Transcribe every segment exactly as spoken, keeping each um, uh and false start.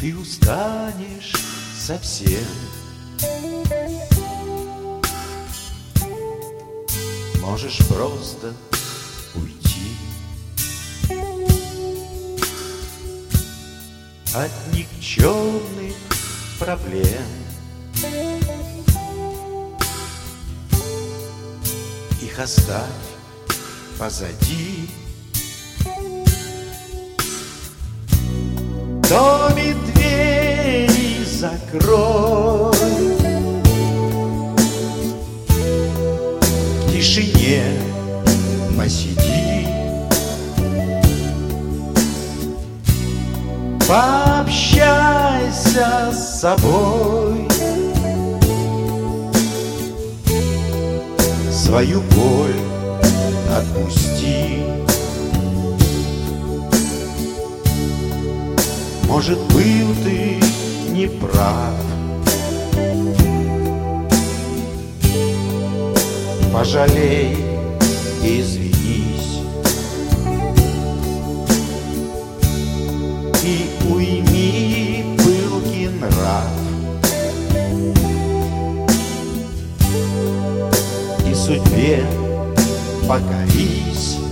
ты устанешь совсем. Можешь просто уйти от никчемных проблем. Их оставь позади. В доме двери закрой, в тишине посиди, пообщайся с собой, свою боль отпусти. Может, был ты неправ, пожалей и извинись, и уйми пылкий нрав, и судьбе покорись.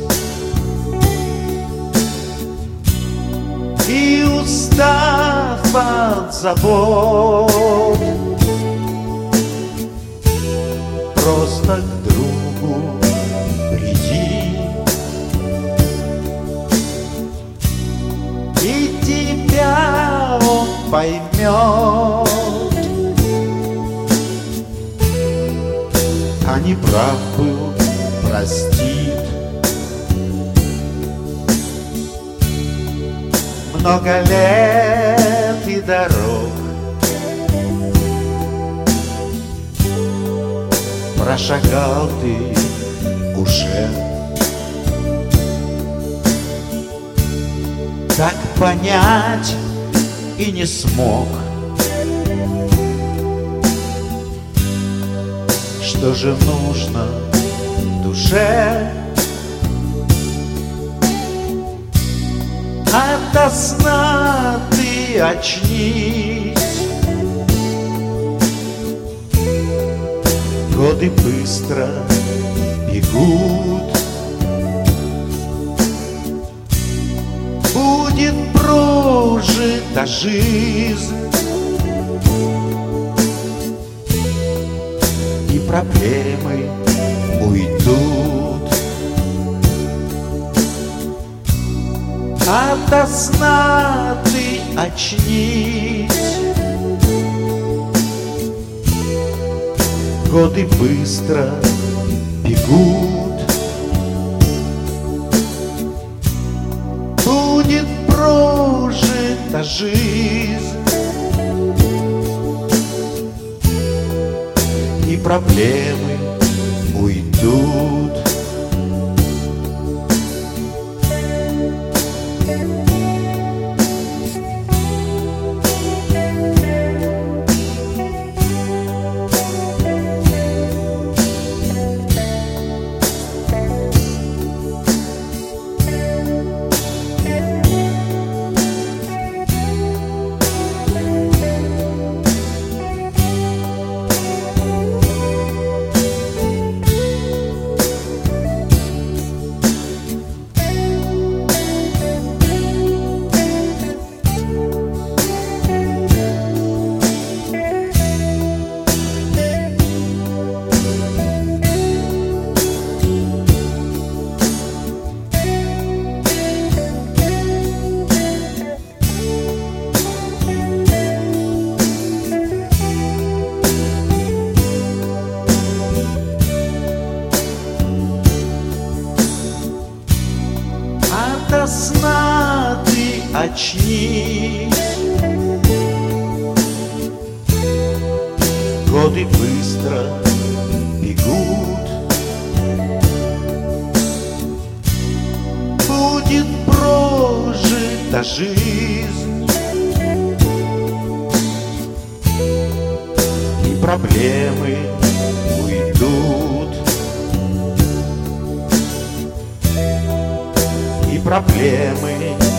И устав от забот, просто к другу приди, и тебя он поймет, а неправ был, простит. Много лет и дорог прошагал ты уже, так понять и не смог, что же нужно душе. Ото сна ты очнись, годы быстро бегут, будет прожита жизнь, и проблемы уйдут. Ото сна ты очнись, годы быстро бегут, будет прожита жизнь, и проблемы уйдут. Ото сна ты очнись, годы быстро бегут, будет прожита жизнь, и проблемы уйдут, и проблемы